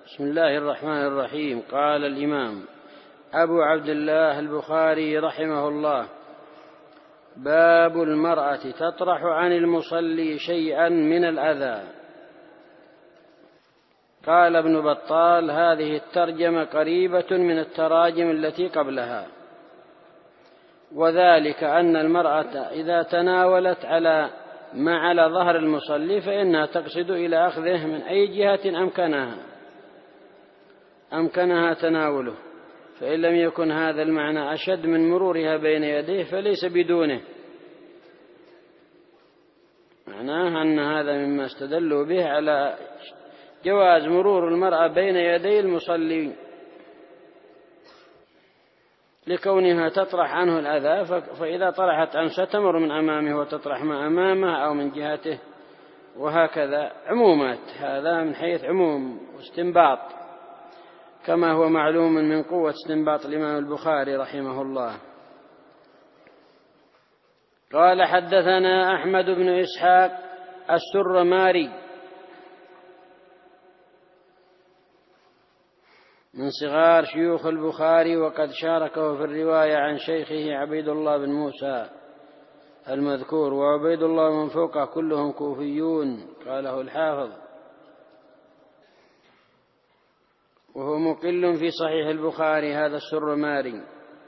بسم الله الرحمن الرحيم. قال الإمام أبو عبد الله البخاري رحمه الله: باب المرأة تطرح عن المصلي شيئا من الأذى. قال ابن بطال: هذه الترجمة قريبة من التراجم التي قبلها، وذلك أن المرأة إذا تناولت ما على ظهر المصلي فإنها تقصد إلى أخذه من أي جهة أمكنها تناوله، فإن لم يكن هذا المعنى أشد من مرورها بين يديه فليس بدونه. معناه أن هذا مما استدلوا به على جواز مرور المرأة بين يدي المصلي لكونها تطرح عنه الأذى، فإذا طرحت عنه ستمر من أمامه وتطرح ما أمامه أو من جهته، وهكذا عمومات. هذا من حيث عموم واستنباط، كما هو معلوم من قوة استنباط الإمام البخاري رحمه الله. قال: حدثنا أحمد بن إسحاق السرماري من صغار شيوخ البخاري، وقد شاركه في الرواية عن شيخه عبيد الله بن موسى المذكور، وعبيد الله من فوقه كلهم كوفيون، قاله الحافظ، وهو مقل في صحيح البخاري هذا السرماري.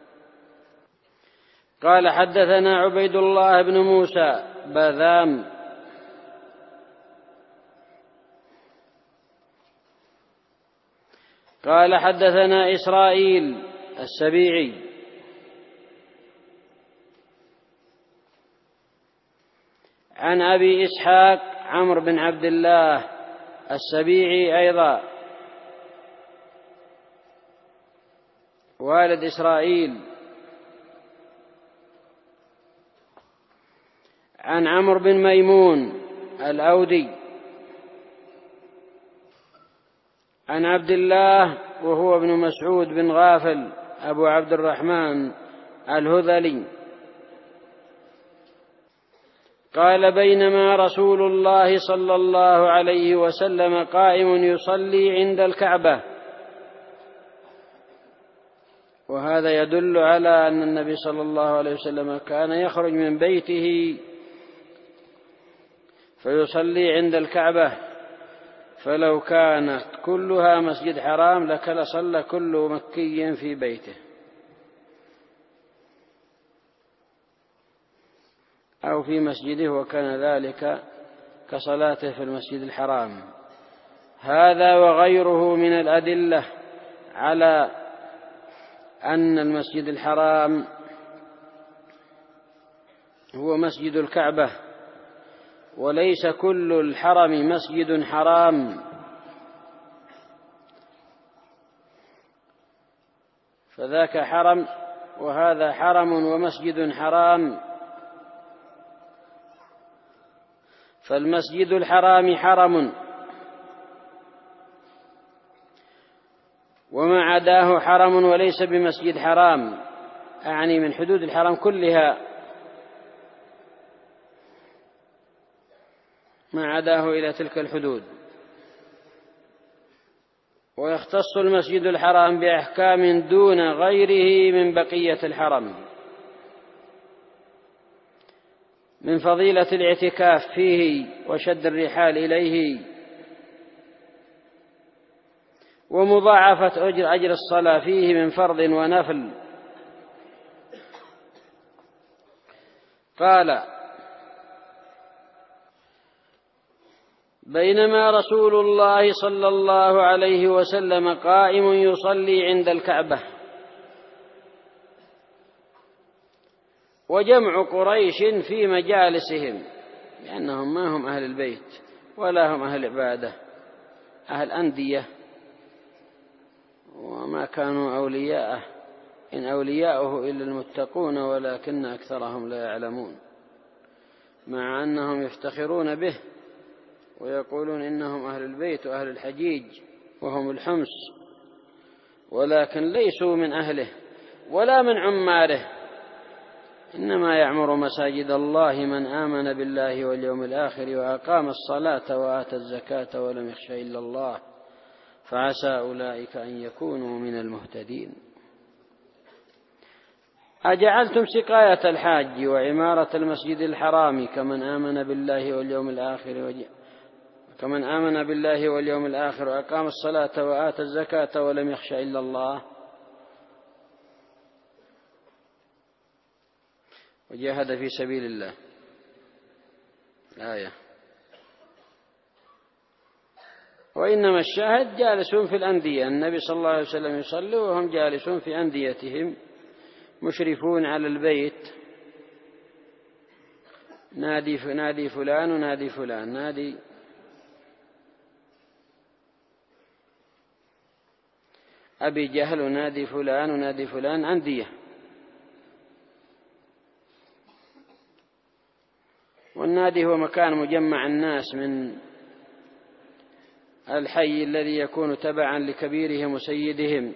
قال: حدثنا عبيد الله بن موسى باذام قال: حدثنا إسرائيل السبيعي عن أبي إسحاق عمرو بن عبد الله السبيعي أيضا والد إسرائيل، عن عمرو بن ميمون الأودي عن عبد الله وهو ابن مسعود بن غافل أبو عبد الرحمن الهذلي قال: بينما رسول الله صلى الله عليه وسلم قائم يصلي عند الكعبة. وهذا يدل على أن النبي صلى الله عليه وسلم كان يخرج من بيته فيصلي عند الكعبة، فلو كانت كلها مسجد حرام لكان صلى كل مكي في بيته أو في مسجده، وكان ذلك كصلاته في المسجد الحرام. هذا وغيره من الأدلة على أن المسجد الحرام هو مسجد الكعبة، وليس كل الحرم مسجد حرام، فذاك حرم وهذا حرم ومسجد حرام. فالمسجد الحرام حرم، وما عداه حرم وليس بمسجد حرام، أعني من حدود الحرم كلها ما عداه إلى تلك الحدود. ويختص المسجد الحرام بأحكام دون غيره من بقية الحرم، من فضيلة الاعتكاف فيه وشد الرحال إليه، ومضاعفة أجر الصلاة فيه من فرض ونفل. قال: بينما رسول الله صلى الله عليه وسلم قائم يصلي عند الكعبة. وجمع قريش في مجالسهم، لأنهم ما هم أهل البيت ولا هم أهل عبادة، أهل أندية، وما كانوا أولياءه، إن أولياؤه إلا المتقون ولكن أكثرهم لا يعلمون، مع أنهم يفتخرون به ويقولون إنهم أهل البيت وأهل الحجيج وهم الحمص، ولكن ليسوا من أهله ولا من عماره. إنما يعمر مساجد الله من آمن بالله واليوم الآخر وأقام الصلاة وآتى الزكاة ولم يخش إلا الله. فعسى أولئك أن يكونوا من المهتدين. أجعلتم سقاية الحاج وعمارة المسجد الحرام كمن آمن بالله واليوم الآخر وأقام الصلاة وآتى الزكاة ولم يخش إلا الله وجاهد في سبيل الله. آية. وإنما الشاهد جالسون في الأندية، النبي صلى الله عليه وسلم يصلي وهم جالسون في أنديتهم مشرفون على البيت، نادي فلان ونادي فلان، نادي أبي جهل ونادي فلان ونادي فلان، أندية. والنادي هو مكان مجمع الناس من الحي الذي يكون تبعا لكبيرهم وسيدهم،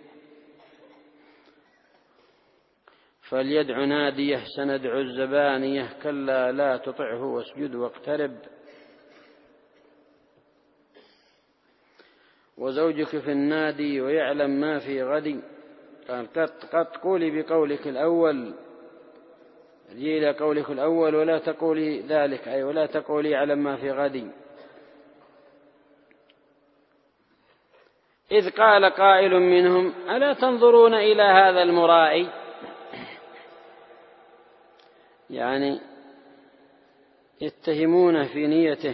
فليدع ناديه سندع الزبانية كلا لا تطعه واسجد واقترب. وزوجك في النادي ويعلم ما في غد، قال قد قولي بقولك الأول، رجي إلى قولك الأول ولا تقولي ذلك، أي ولا تقولي يعلم ما في غد. إذ قال قائل منهم ألا تنظرون إلى هذا المرائي، يعني يتهمونه في نيته،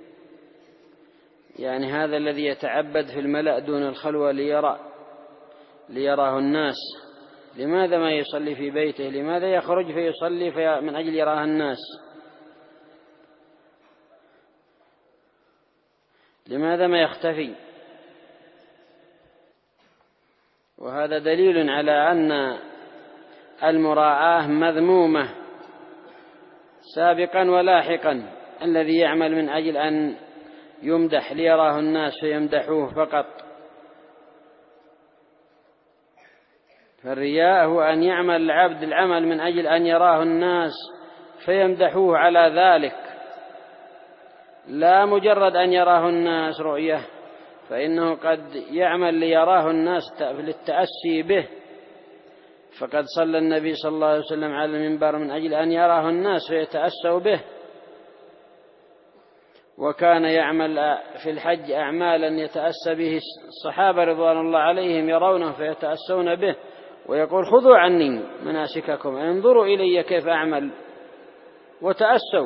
يعني هذا الذي يتعبد في الملأ دون الخلوة ليراه الناس، لماذا ما يصلي في بيته؟ لماذا يخرج فيصلي من أجل يراه الناس؟ لماذا ما يختفي؟ وهذا دليل على أن المراءة مذمومة سابقا ولاحقا. الذي يعمل من أجل أن يمدح ليراه الناس فيمدحوه فقط، فالرياء هو أن يعمل العبد العمل من أجل أن يراه الناس فيمدحوه على ذلك، لا مجرد أن يراه الناس رؤية، فإنه قد يعمل ليراه الناس للتأسي به. فقد صلى النبي صلى الله عليه وسلم على المنبر من أجل أن يراه الناس فيتأسوا به، وكان يعمل في الحج أعمالا يتأسى به الصحابة رضوان الله عليهم، يرونه فيتأسون به، ويقول خذوا عني مناسككم، انظروا إلي كيف أعمل، وتأسوا.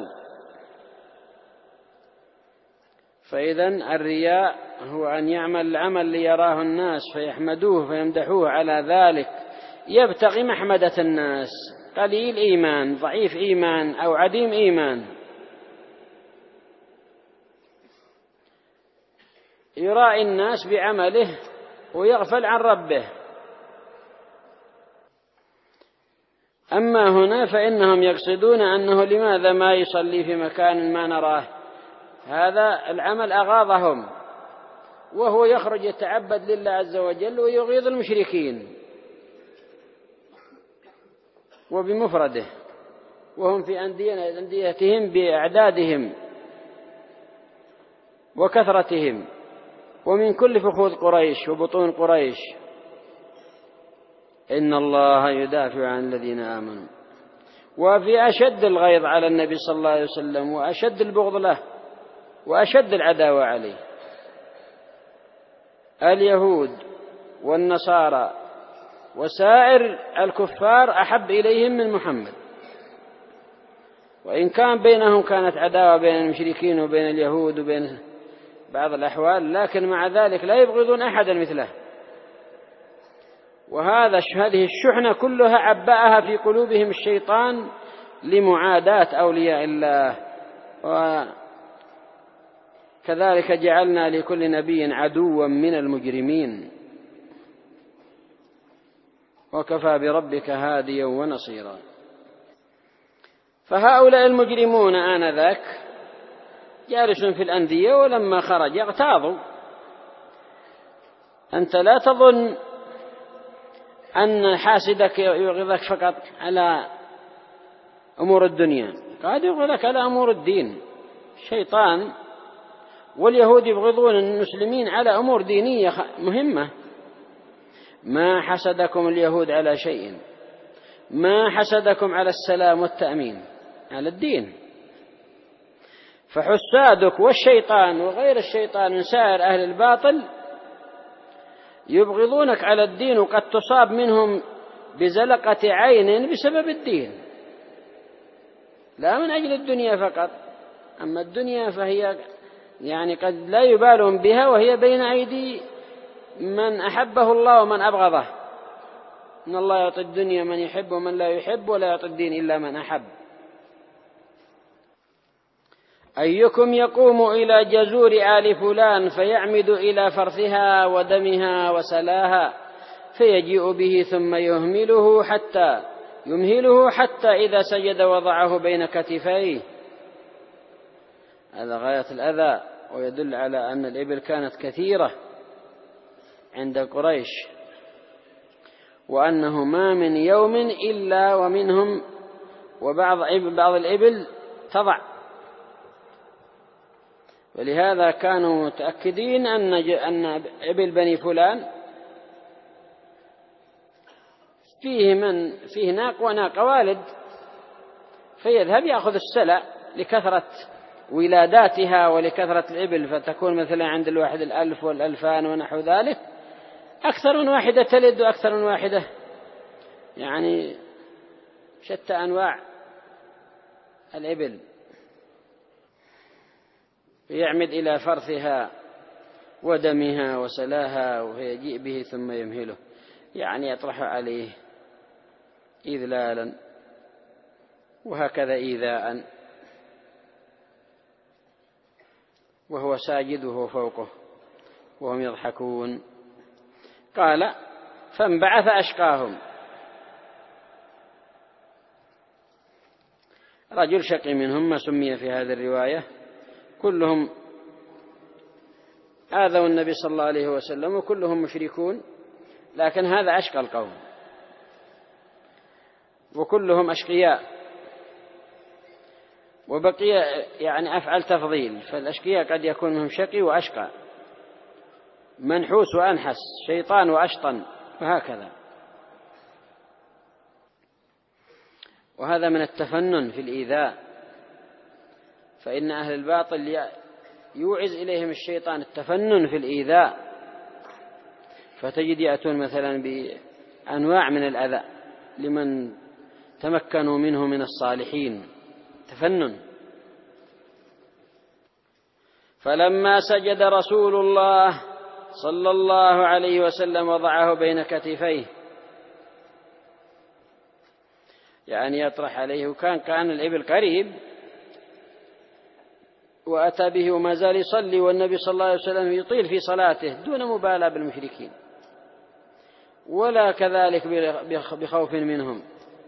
فإذن الرياء هو أن يعمل العمل ليراه الناس فيحمدوه فيمدحوه على ذلك، يبتغي محمدة الناس، قليل إيمان، ضعيف إيمان، أو عديم إيمان، يراعي الناس بعمله ويغفل عن ربه. أما هنا فإنهم يقصدون أنه لماذا ما يصلي في مكان ما نراه، هذا العمل أغاظهم، وهو يخرج يتعبد لله عز وجل ويغيظ المشركين وبمفرده، وهم في أنديتهم بأعدادهم وكثرتهم، ومن كل فخوذ قريش وبطون قريش. إن الله يدافع عن الذين آمنوا. وفي أشد الغيظ على النبي صلى الله عليه وسلم، وأشد البغض له، وأشد العداوة عليه اليهود والنصارى وسائر الكفار أحب إليهم من محمد، وإن كان بينهم كانت عداوة بين المشركين وبين اليهود وبين بعض الأحوال، لكن مع ذلك لا يبغضون أحدا مثله. هذه الشحنة كلها عبأها في قلوبهم الشيطان لمعاداة أولياء الله. وكذلك جعلنا لكل نبي عدوا من المجرمين، وكفى بربك هاديا ونصيرا. فهؤلاء المجرمون آنذاك جالسون في الأندية، ولما خرج يغتاظوا. أنت لا تظن أن حاسدك يغضك فقط على أمور الدنيا، قد يغضك على أمور الدين. الشيطان واليهود يبغضون المسلمين على أمور دينية مهمة. ما حسدكم اليهود على شيء، ما حسدكم على السلام والتأمين، على الدين. فحسادك والشيطان وغير الشيطان من سائر أهل الباطل يبغضونك على الدين، وقد تصاب منهم بزلقة عين بسبب الدين، لا من أجل الدنيا فقط. أما الدنيا فهي يعني قد لا يبالون بها، وهي بين أيدي من أحبه الله ومن أبغضه. إن الله يعطي الدنيا من يحب ومن لا يحب، ولا يعطي الدين إلا من أحب. أيكم يقوم إلى جزور آل فلان فيعمد إلى فرثها ودمها وسلاها فيجيء به ثم يمهله حتى إذا سجد وضعه بين كتفيه. هذا غاية الأذى، ويدل على أن الإبل كانت كثيرة عند قريش، وأنه ما من يوم إلا ومنهم بعض الإبل تضع. ولهذا كانوا متأكدين أن إبل بني فلان فيه ناق وناق والد، فيذهب يأخذ السلع لكثرة ولاداتها ولكثرة الإبل، فتكون مثلا عند الواحد 1000 و2000 ونحو ذلك، أكثر من واحدة تلد وأكثر من واحدة، يعني شتى أنواع الإبل. يعمد إلى فرثها ودمها وسلاها ويجيء به ثم يمهله، يعني يطرح عليه إذلالا وهكذا إيذاء، وهو ساجد وهو فوقه وهم يضحكون. قال فانبعث أشقاهم، رجل شقي منهم ما سمي في هذه الرواية، كلهم آذوا النبي صلى الله عليه وسلم وكلهم مشركون، لكن هذا أشقى القوم، وكلهم أشقياء. وبقي يعني أفعل تفضيل، فالأشقياء قد يكون منهم شقي وأشقى، منحوس وأنحس، شيطان وأشطن، وهكذا. وهذا من التفنن في الإيذاء، فإن أهل الباطل يوعز إليهم الشيطان التفنن في الإيذاء، فتجد يأتون مثلا بأنواع من الأذى لمن تمكنوا منه من الصالحين، تفنن. فلما سجد رسول الله صلى الله عليه وسلم وضعه بين كتفيه، يعني يطرح عليه، وكان الإبل قريب، وأتى به وما زال يصلي، والنبي صلى الله عليه وسلم يطيل في صلاته دون مبالاة بالمشركين ولا كذلك بخوف منهم.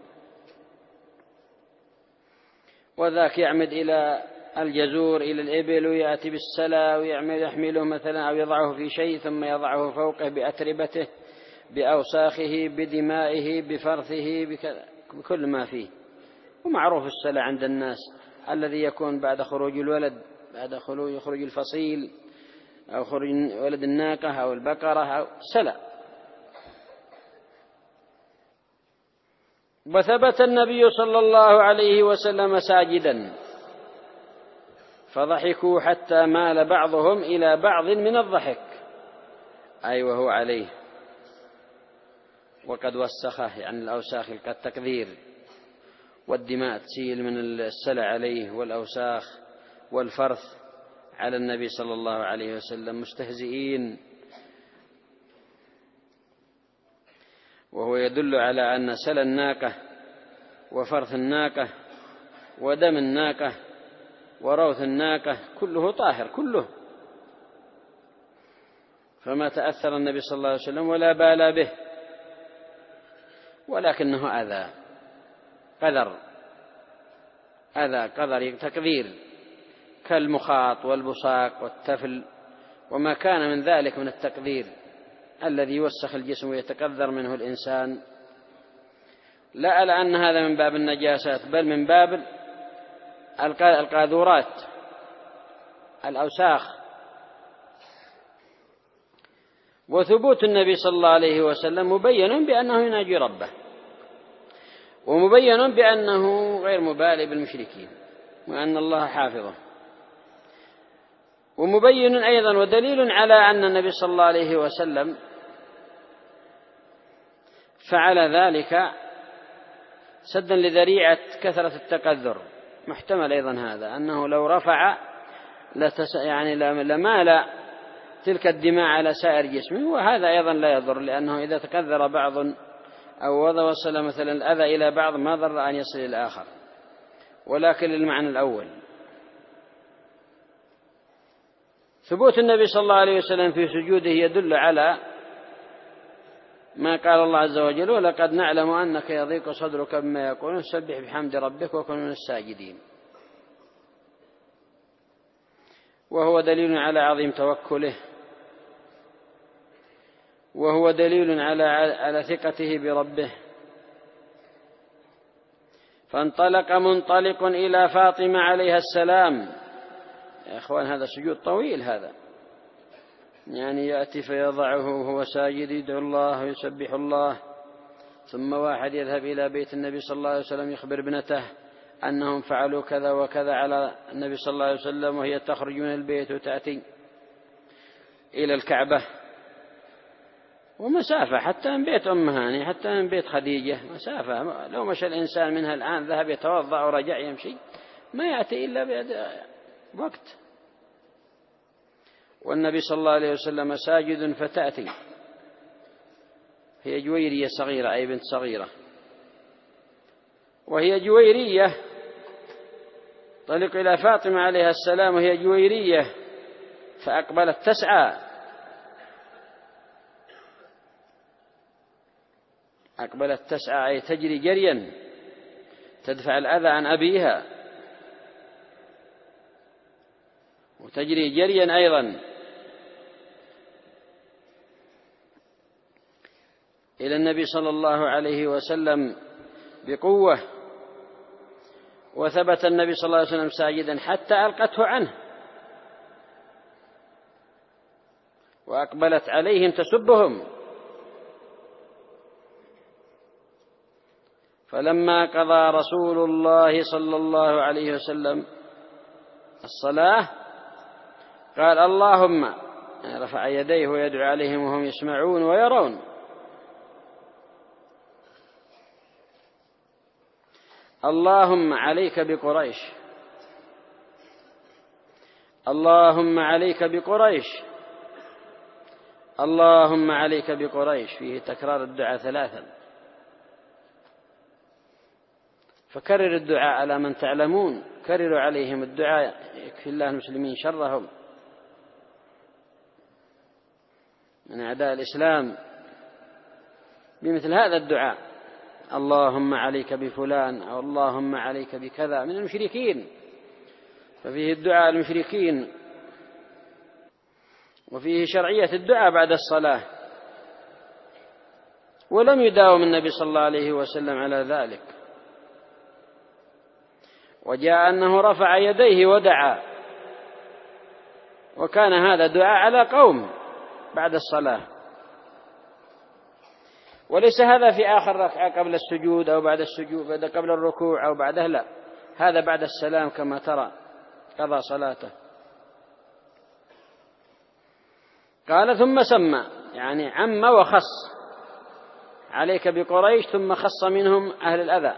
وذاك يعمد إلى الجزور إلى الإبل ويأتي بالسلا ويحمله مثلا، أو يضعه في شيء ثم يضعه فوقه بأتربته بأوساخه بدمائه بفرثه بكل ما فيه. ومعروف السلا عند الناس الذي يكون بعد خروج الولد، بعد خروج الفصيل أو خروج ولد الناقة أو البقرة أو سلا. وثبت النبي صلى الله عليه وسلم ساجدا، فضحكوا حتى مال بعضهم إلى بعض من الضحك، أي وهو عليه، وقد وسخه، يعني الأوساخ كالتكذير، والدماء تسيل من السلع عليه، والأوساخ والفرث على النبي صلى الله عليه وسلم، مستهزئين. وهو يدل على أن سل الناقة وفرث الناقة ودم الناقة وروث الناقة كله طاهر كله، فما تأثر النبي صلى الله عليه وسلم ولا بالى به، ولكنه أذى قذر تكذير، كالمخاط والبصاق والتفل وما كان من ذلك من التكذير الذي يوسخ الجسم ويتكذر منه الإنسان. لا على أن هذا من باب النجاسات، بل من باب القاذورات، الأوساخ وثبوت النبي صلى الله عليه وسلم مبين بأنه يناجي ربه، ومبين بأنه غير مبالي بالمشركين وأن الله حافظه، ومبين أيضا ودليل على أن النبي صلى الله عليه وسلم فعل ذلك سدا لذريعة كثرة التكذر. محتمل أيضا هذا أنه لو رفع لمال تلك الدماء على سائر جسمه، وهذا أيضا لا يضر، لأنه إذا تكذر بعض أو وصل مثلا الأذى إلى بعض ما ضر أن يصل إلى آخر، ولكن للمعنى الأول. ثبوت النبي صلى الله عليه وسلم في سجوده يدل على ما قال الله عز وجل: ولقد نعلم أنك يضيق صدرك بما يقولون سبح بحمد ربك وكن من الساجدين. وهو دليل على عظيم توكله، وهو دليل على ثقته بربه. فانطلق منطلق إلى فاطمة عليها السلام. يا أخوان هذا سجود طويل، هذا يعني يأتي فيضعه وهو ساجد يدعو الله ويسبح الله، ثم واحد يذهب إلى بيت النبي صلى الله عليه وسلم يخبر ابنته أنهم فعلوا كذا وكذا على النبي صلى الله عليه وسلم، وهي تخرج من البيت وتأتي إلى الكعبة، ومسافة حتى من بيت أم هاني حتى من بيت خديجة مسافة. لو مشى الإنسان منها الآن ذهب يتوضأ ورجع يمشي ما يأتي إلا بعد وقت. والنبي صلى الله عليه وسلم ساجد فتأتي، هي جويرية صغيرة أي بنت صغيرة، وهي جويرية طلق إلى فاطمة عليها السلام وهي جويرية، فأقبلت تسعى، أقبلت تسعى أي تجري جريا تدفع الأذى عن أبيها، وتجري جريا أيضا إلى النبي صلى الله عليه وسلم بقوة. وثبت النبي صلى الله عليه وسلم ساجدا حتى ألقته عنه، وأقبلت عليهم تسبهم. فلما قضى رسول الله صلى الله عليه وسلم الصلاة قال: اللهم، رفع يديه ويدعو عليهم وهم يسمعون ويرون: اللهم عليك بقريش، اللهم عليك بقريش، اللهم عليك بقريش. فيه تكرار الدعاء ثلاثا. فكرر الدعاء على من تعلمون، كرروا عليهم الدعاء، يكفي الله المسلمين شرهم من أعداء الإسلام بمثل هذا الدعاء: اللهم عليك بفلان، أو اللهم عليك بكذا من المشركين. ففيه الدعاء المشركين، وفيه شرعية الدعاء بعد الصلاة. ولم يداوم النبي صلى الله عليه وسلم على ذلك، وجاء أنه رفع يديه ودعا، وكان هذا دعاء على قوم بعد الصلاة، وليس هذا في آخر ركعة قبل السجود أو بعد السجود قبل الركوع أو بعده، لا، هذا بعد السلام كما ترى قضى صلاته. قال: ثم سمى، يعني عم وخص، عليك بقريش، ثم خص منهم أهل الأذى: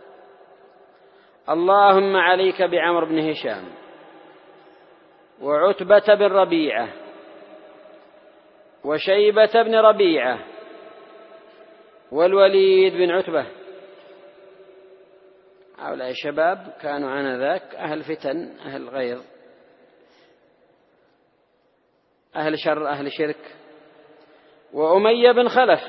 اللهم عليك بعمر بن هشام، وعتبة بن ربيعة، وشيبة بن ربيعة، والوليد بن عتبة. هؤلاء الشباب كانوا آنذاك أهل فتن، أهل غيظ، أهل شر، أهل شرك. وأمية بن خلف،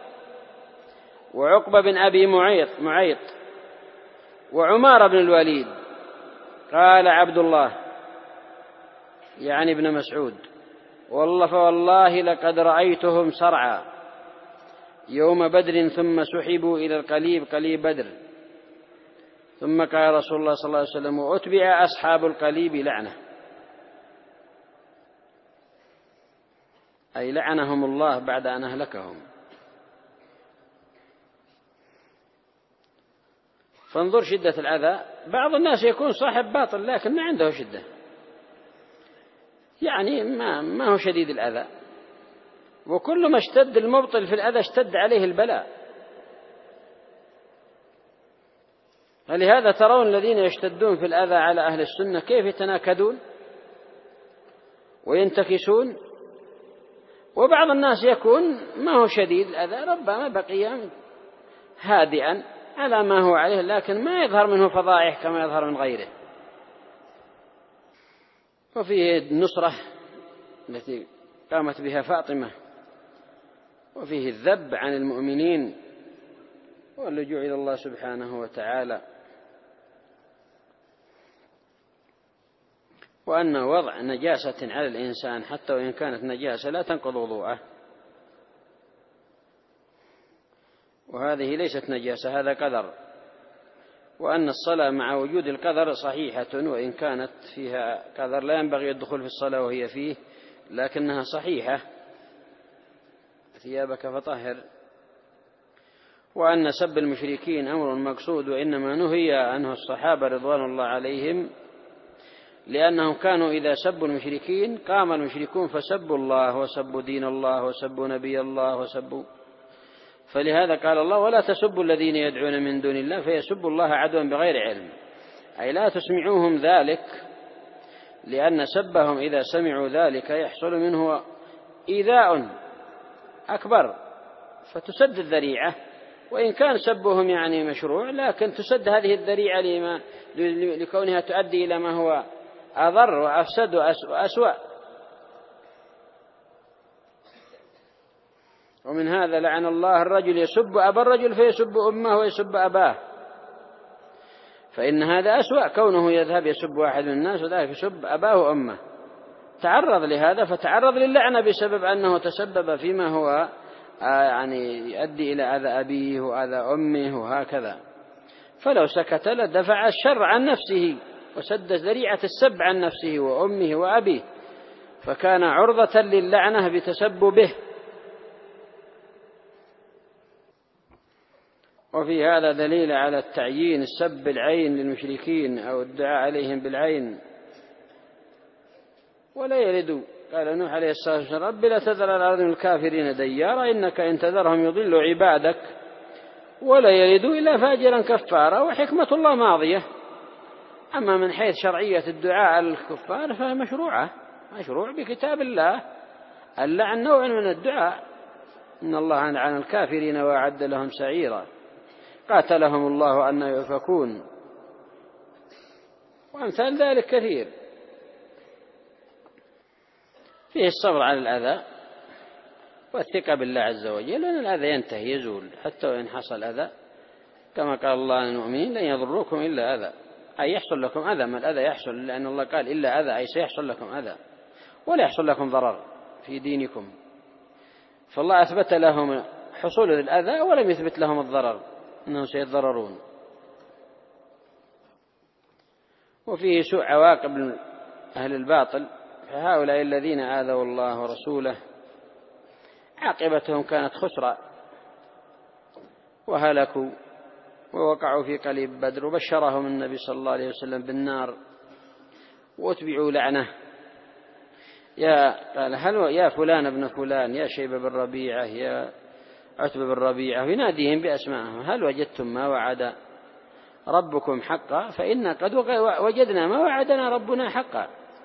وعقبة بن أبي معيط، وعمار بن الوليد. قال عبد الله يعني ابن مسعود: فوالله لقد رأيتهم صرعى يوم بدر، ثم سحبوا إلى القليب، قليب بدر. ثم قال رسول الله صلى الله عليه وسلم: وأتبع أصحاب القليب لعنة. أي لعنهم الله بعد أن أهلكهم. فانظر شدة الأذى. بعض الناس يكون صاحب باطل لكن ما عنده شدة، يعني ما هو شديد الأذى، وكل ما اشتد المبطل في الأذى اشتد عليه البلاء. فلهذا ترون الذين يشتدون في الأذى على أهل السنة كيف يتناكدون وينتكسون، وبعض الناس يكون ما هو شديد الأذى، ربما بقي هادئا على ما هو عليه، لكن ما يظهر منه فضائح كما يظهر من غيره. وفيه النصرة التي قامت بها فاطمة، وفيه الذب عن المؤمنين واللجوء إلى الله سبحانه وتعالى، وأن وضع نجاسة على الإنسان حتى وإن كانت نجاسة لا تنقض وضوءه، وهذه ليست نجاسة، هذا قدر. وأن الصلاة مع وجود القدر صحيحة، وإن كانت فيها قدر لا ينبغي الدخول في الصلاة وهي فيه، لكنها صحيحة. ثيابك فطهر. وأن سب المشركين أمر مقصود، وإنما نهي عنه الصحابة رضوان الله عليهم، لأنهم كانوا إذا سبوا المشركين قام المشركون فسبوا الله وسبوا دين الله وسبوا نبي الله وسبوا. فلهذا قال الله: ولا تسبوا الذين يدعون من دون الله فيسبوا الله عدوا بغير علم، أي لا تسمعوهم ذلك، لأن سبهم إذا سمعوا ذلك يحصل منه إيذاء أكبر، فتسد الذريعة. وإن كان سبهم يعني مشروع، لكن تسد هذه الذريعة لكونها تؤدي إلى ما هو أضر وأفسد وأسوأ. ومن هذا لعن الله الرجل يسب أبا الرجل فيسب أمه ويسب أباه، فإن هذا أسوأ، كونه يذهب يسب واحد من الناس وذلك يسب أباه وأمه، تعرض لهذا، فتعرض للعنة بسبب أنه تسبب فيما هو يعني يؤدي إلى أذى أبيه وأذى أمه وهكذا. فلو سكت لدفع الشر عن نفسه وسد ذريعة السب عن نفسه وأمه وأبيه، فكان عرضة للعنة بتسببه. وفي هذا دليل على التعيين السب العين للمشركين أو الدعاء عليهم بالعين. ولا يلدوا، قال نوح عليه الصلاة والسلام: رب لا تذر على الأرض من الكافرين ديارا إنك إن تذرهم يضلوا عبادك ولا يلدوا إلا فاجرا كفارا. وحكمة الله ماضية. أما من حيث شرعية الدعاء للكفار فهي مشروع بكتاب الله. اللعن نوع من الدعاء: إن الله لعن الكافرين وأعد لهم سعيرا قاتلهم الله أن يؤفكون، وأمثال ذلك كثير. فيه الصبر على الأذى والثقة بالله عز وجل، لأن الأذى ينتهي يزول حتى وإن حصل أذى، كما قال الله للمؤمنين: لن يضركم إلا أذى، أي يحصل لكم أذى، ما الأذى يحصل، لأن الله قال إلا أذى، أي سيحصل لكم أذى ولا يحصل لكم ضرر في دينكم. فالله أثبت لهم حصول الأذى ولم يثبت لهم الضرر، أنهم سيتضررون. وفيه سوء عواقب أهل الباطل، فهؤلاء الذين آذوا الله ورسوله عاقبتهم كانت خسرا وهلكوا ووقعوا في قليب بدر، وبشرهم النبي صلى الله عليه وسلم بالنار واتبعوا لعنه. قال: هل يا فلان ابن فلان، يا شيبة بن ربيعة، يا عتبة بن ربيعة، يناديهم بأسمائهم: هل وجدتم ما وعد ربكم حقا؟ فإنا قد وجدنا ما وعدنا ربنا حقا.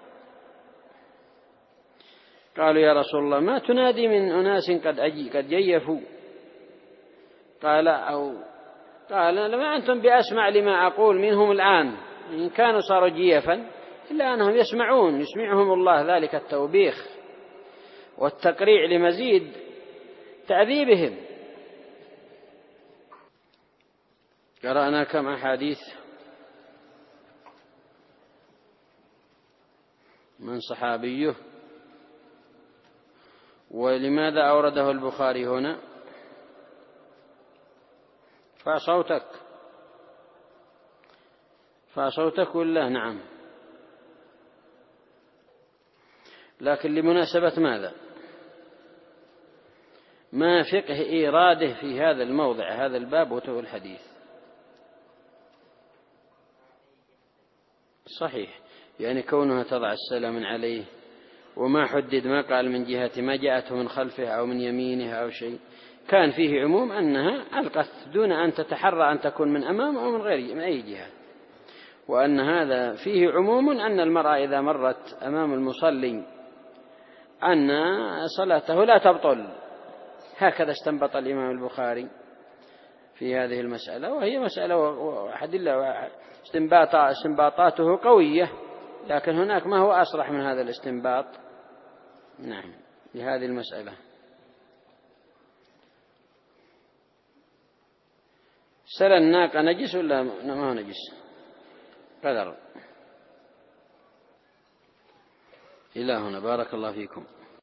قالوا: يا رسول الله ما تنادي من أناس قد جيفوا؟ قال: لما أنتم بأسمع لما أقول منهم الآن، إن كانوا صاروا جيفا، إلا أنهم يسمعهم الله ذلك التوبيخ والتقريع لمزيد تعذيبهم. قرأنا كم أحاديث من صحابيه. ولماذا أورده البخاري هنا؟ فصوتك ولا نعم، لكن لمناسبة ماذا؟ ما فقه إيراده في هذا الموضع هذا الباب وتو الحديث؟ صحيح، يعني كونها تضع السلام عليه وما حدد، ما قال من جهة ما جاءته من خلفه أو من يمينه أو شيء، كان فيه عموم أنها ألقت دون أن تتحرى أن تكون من أمام أو من غير من أي جهة. وأن هذا فيه عموم أن المرأة إذا مرت أمام المصلي أن صلاته لا تبطل. هكذا استنبط الإمام البخاري في هذه المسألة، وهي مسألة أدلة استنباطاته قوية، لكن هناك ما هو أصرح من هذا الاستنباط. نعم، لهذه المسألة. سل الناقة نجس ولا ما هو نجس؟ قدر. إلى هنا، بارك الله فيكم.